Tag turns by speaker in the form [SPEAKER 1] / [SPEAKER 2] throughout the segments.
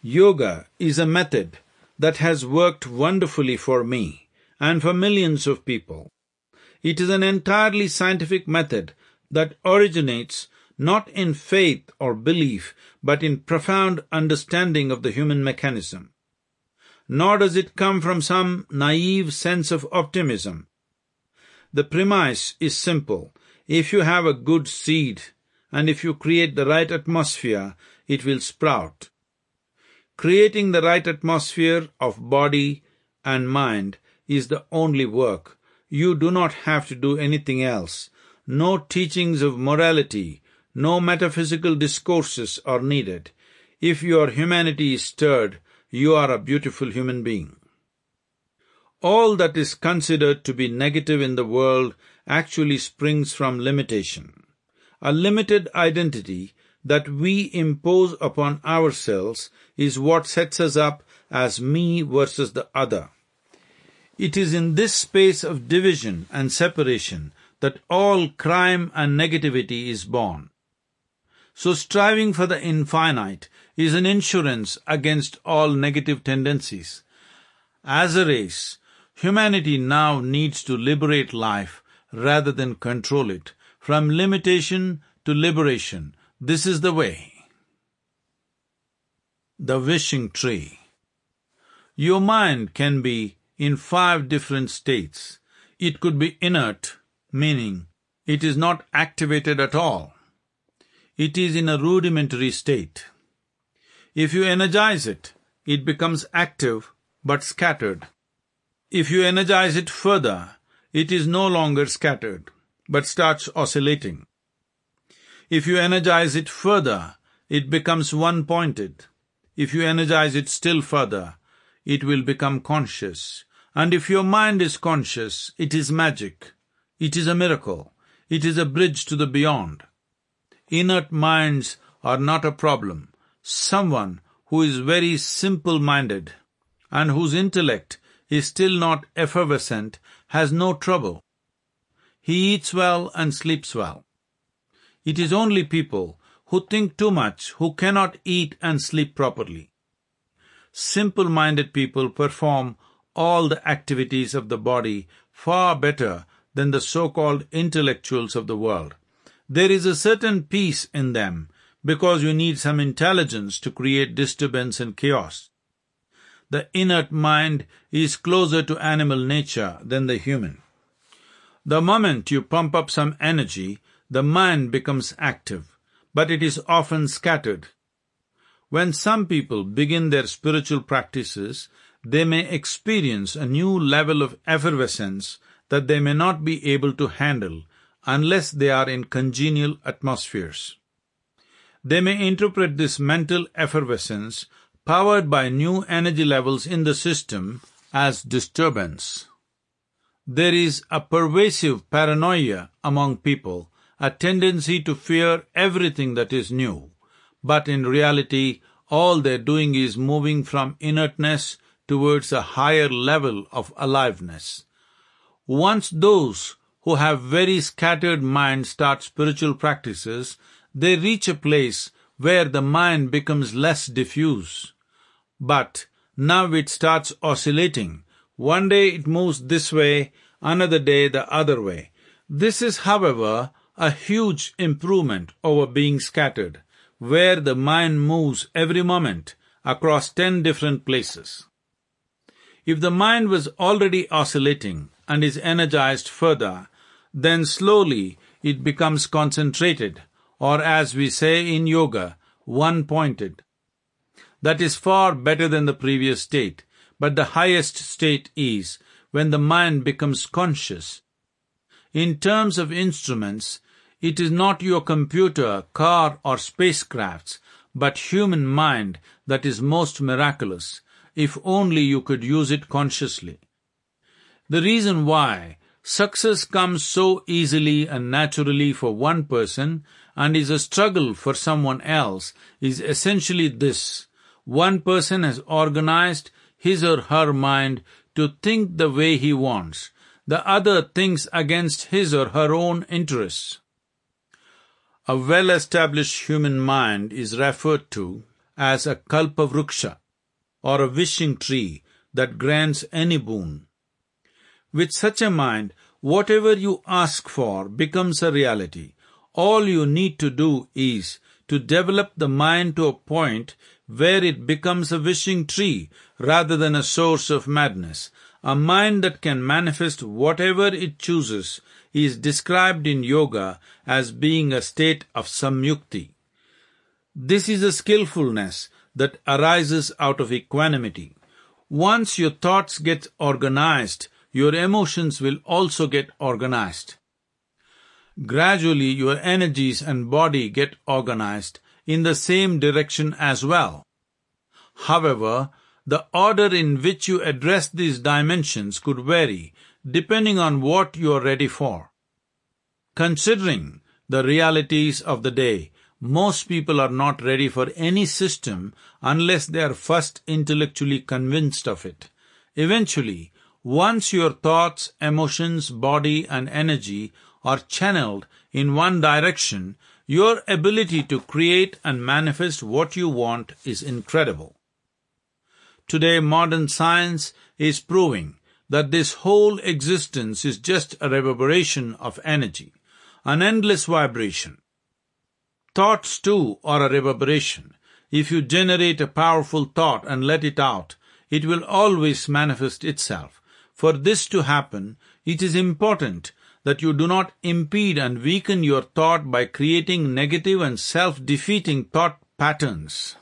[SPEAKER 1] Yoga is a method that has worked wonderfully for me and for millions of people. It is an entirely scientific method that originates not in faith or belief, but in profound understanding of the human mechanism. Nor does it come from some naive sense of optimism. The premise is simple. If you have a good seed, and if you create the right atmosphere, it will sprout. Creating the right atmosphere of body and mind is the only work. You do not have to do anything else. No teachings of morality, no metaphysical discourses are needed. If your humanity is stirred, you are a beautiful human being. All that is considered to be negative in the world actually springs from limitation. A limited identity that we impose upon ourselves is what sets us up as me versus the other. It is in this space of division and separation that all crime and negativity is born. So striving for the infinite is an insurance against all negative tendencies. As a race, humanity now needs to liberate life rather than control it. From limitation to liberation, this is the way. The wishing tree. Your mind can be in 5 different states. It could be inert, meaning it is not activated at all. It is in a rudimentary state. If you energize it, it becomes active but scattered. If you energize it further, it is no longer scattered but starts oscillating. If you energize it further, it becomes one-pointed. If you energize it still further, it will become conscious. And if your mind is conscious, it is magic. It is a miracle. It is a bridge to the beyond. Inert minds are not a problem. Someone who is very simple-minded and whose intellect is still not effervescent has no trouble. He eats well and sleeps well. It is only people who think too much who cannot eat and sleep properly. Simple-minded people perform all the activities of the body far better than the so-called intellectuals of the world. There is a certain peace in them because you need some intelligence to create disturbance and chaos. The inert mind is closer to animal nature than the human. The moment you pump up some energy, the mind becomes active, but it is often scattered. When some people begin their spiritual practices, they may experience a new level of effervescence that they may not be able to handle unless they are in congenial atmospheres. They may interpret this mental effervescence, powered by new energy levels in the system, as disturbance. There is a pervasive paranoia among people, a tendency to fear everything that is new, but in reality, all they're doing is moving from inertness towards a higher level of aliveness. Once those who have very scattered minds start spiritual practices, they reach a place where the mind becomes less diffuse. But now it starts oscillating. One day it moves this way, another day the other way. This is, however, a huge improvement over being scattered, where the mind moves every moment across 10 different places. If the mind was already oscillating and is energized further, then slowly it becomes concentrated, or as we say in yoga, one-pointed. That is far better than the previous state, but the highest state is when the mind becomes conscious. In terms of instruments, it is not your computer, car or spacecrafts, but human mind that is most miraculous, if only you could use it consciously. The reason why success comes so easily and naturally for one person and is a struggle for someone else is essentially this. One person has organized his or her mind to think the way he wants. The other thinks against his or her own interests. A well-established human mind is referred to as a kalpavruksha, or a wishing tree that grants any boon. With such a mind, whatever you ask for becomes a reality. All you need to do is to develop the mind to a point where it becomes a wishing tree rather than a source of madness. A mind that can manifest whatever it chooses is described in yoga as being a state of samyukti. This is a skillfulness that arises out of equanimity. Once your thoughts get organized, your emotions will also get organized. Gradually, your energies and body get organized in the same direction as well. However, the order in which you address these dimensions could vary depending on what you are ready for. Considering the realities of the day, most people are not ready for any system unless they are first intellectually convinced of it. Eventually, once your thoughts, emotions, body and energy are channeled in one direction, your ability to create and manifest what you want is incredible. Today, modern science is proving that this whole existence is just a reverberation of energy, an endless vibration. Thoughts too are a reverberation. If you generate a powerful thought and let it out, it will always manifest itself. For this to happen, it is important that you do not impede and weaken your thought by creating negative and self-defeating thought patterns.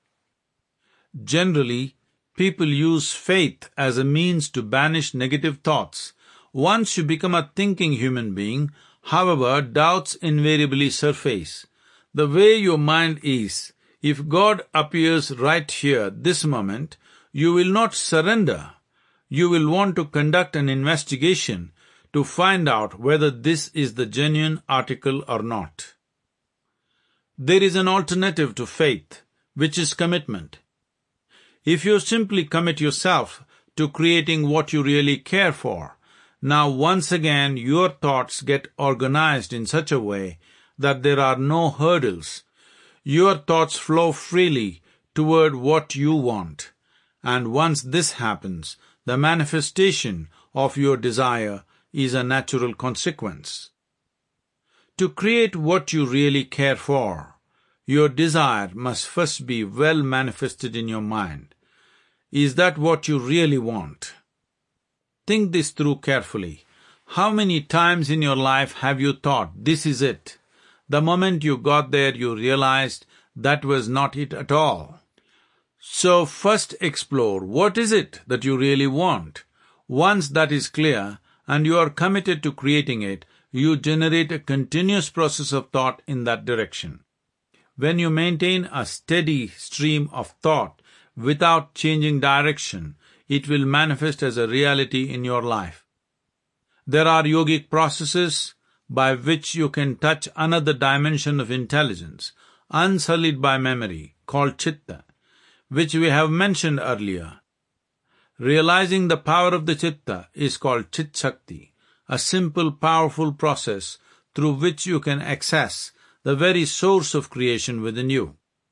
[SPEAKER 1] Generally, people use faith as a means to banish negative thoughts. Once you become a thinking human being, however, doubts invariably surface. The way your mind is, if God appears right here, this moment, you will not surrender. You will want to conduct an investigation to find out whether this is the genuine article or not. There is an alternative to faith, which is commitment. If you simply commit yourself to creating what you really care for, now once again your thoughts get organized in such a way that there are no hurdles. Your thoughts flow freely toward what you want, and once this happens, the manifestation of your desire is a natural consequence. To create what you really care for, your desire must first be well manifested in your mind. Is that what you really want? Think this through carefully. How many times in your life have you thought, this is it? The moment you got there, you realized that was not it at all. So first explore, what is it that you really want? Once that is clear, and you are committed to creating it, you generate a continuous process of thought in that direction. When you maintain a steady stream of thought without changing direction, it will manifest as a reality in your life. There are yogic processes by which you can touch another dimension of intelligence, unsullied by memory, called chitta, which we have mentioned earlier. Realizing the power of the chitta is called Chit Shakti, a simple, powerful process through which you can access the very source of creation within you.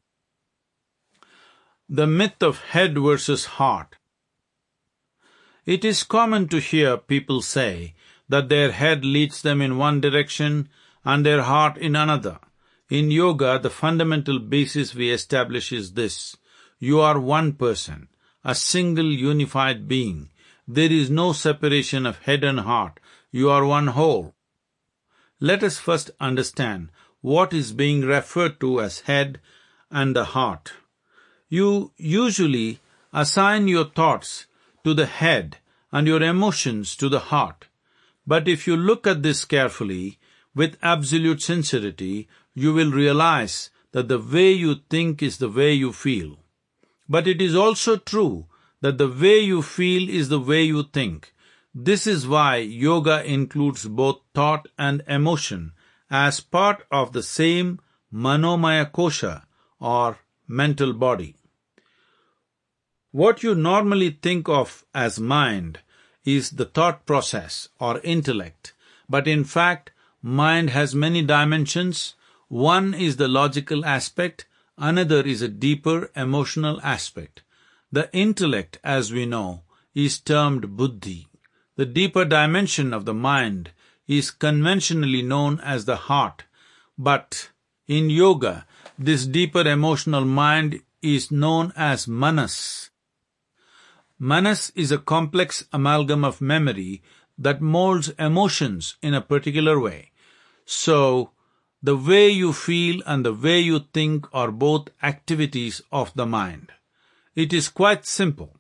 [SPEAKER 1] The myth of head versus heart. It is common to hear people say that their head leads them in one direction and their heart in another. In yoga, the fundamental basis we establish is this: you are one person, a single unified being. There is no separation of head and heart. You are one whole. Let us first understand what is being referred to as head and the heart. You usually assign your thoughts to the head and your emotions to the heart. But if you look at this carefully, with absolute sincerity, you will realize that the way you think is the way you feel. But it is also true that the way you feel is the way you think. This is why yoga includes both thought and emotion as part of the same manomaya kosha or mental body. What you normally think of as mind is the thought process or intellect, but in fact, mind has many dimensions. One is the logical aspect, Another is a deeper emotional aspect. The intellect, as we know, is termed buddhi. The deeper dimension of the mind is conventionally known as the heart, but in yoga, this deeper emotional mind is known as manas. Manas is a complex amalgam of memory that molds emotions in a particular way. So, the way you feel and the way you think are both activities of the mind. It is quite simple.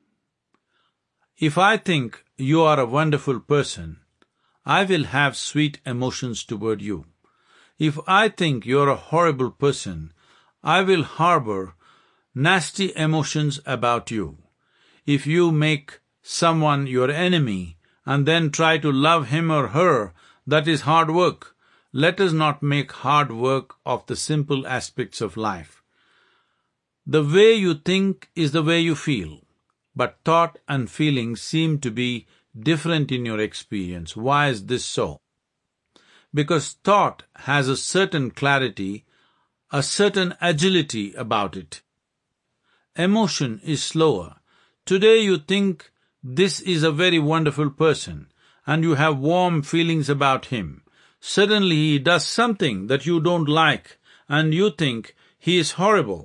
[SPEAKER 1] If I think you are a wonderful person, I will have sweet emotions toward you. If I think you are a horrible person, I will harbor nasty emotions about you. If you make someone your enemy and then try to love him or her, that is hard work. Let us not make hard work of the simple aspects of life. The way you think is the way you feel, but thought and feeling seem to be different in your experience. Why is this so? Because thought has a certain clarity, a certain agility about it. Emotion is slower. Today you think this is a very wonderful person, and you have warm feelings about him. Suddenly he does something that you don't like, and you think he is horrible.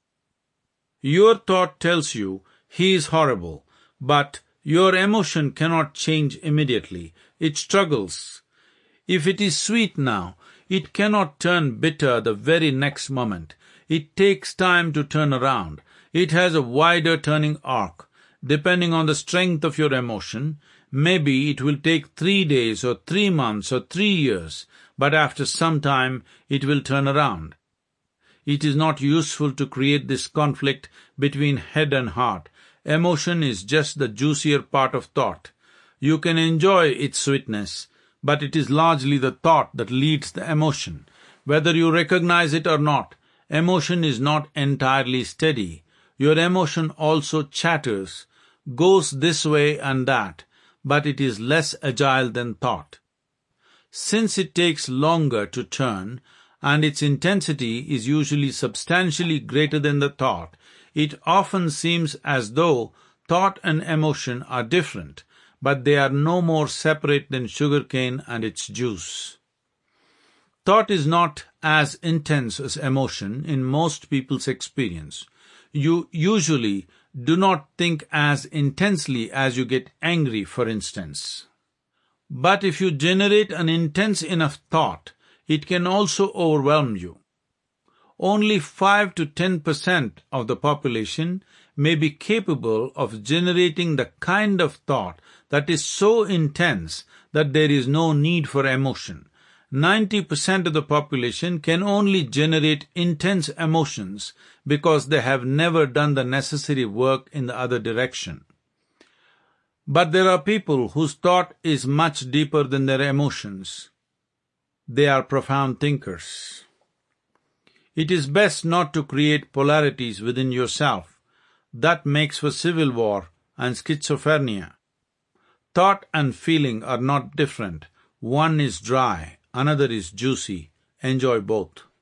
[SPEAKER 1] Your thought tells you he is horrible, but your emotion cannot change immediately. It struggles. If it is sweet now, it cannot turn bitter the very next moment. It takes time to turn around. It has a wider turning arc. Depending on the strength of your emotion, maybe it will take 3 days or 3 months or 3 years, but after some time it will turn around. It is not useful to create this conflict between head and heart. Emotion is just the juicier part of thought. You can enjoy its sweetness, but it is largely the thought that leads the emotion. Whether you recognize it or not, emotion is not entirely steady. Your emotion also chatters, goes this way and that, but it is less agile than thought. Since it takes longer to turn, and its intensity is usually substantially greater than the thought, it often seems as though thought and emotion are different, but they are no more separate than sugarcane and its juice. Thought is not as intense as emotion in most people's experience. You usually do not think as intensely as you get angry, for instance. But if you generate an intense enough thought, it can also overwhelm you. Only 5 to 10% of the population may be capable of generating the kind of thought that is so intense that there is no need for emotion. 90% of the population can only generate intense emotions because they have never done the necessary work in the other direction. But there are people whose thought is much deeper than their emotions. They are profound thinkers. It is best not to create polarities within yourself. That makes for civil war and schizophrenia. Thought and feeling are not different. One is dry, another is juicy. Enjoy both.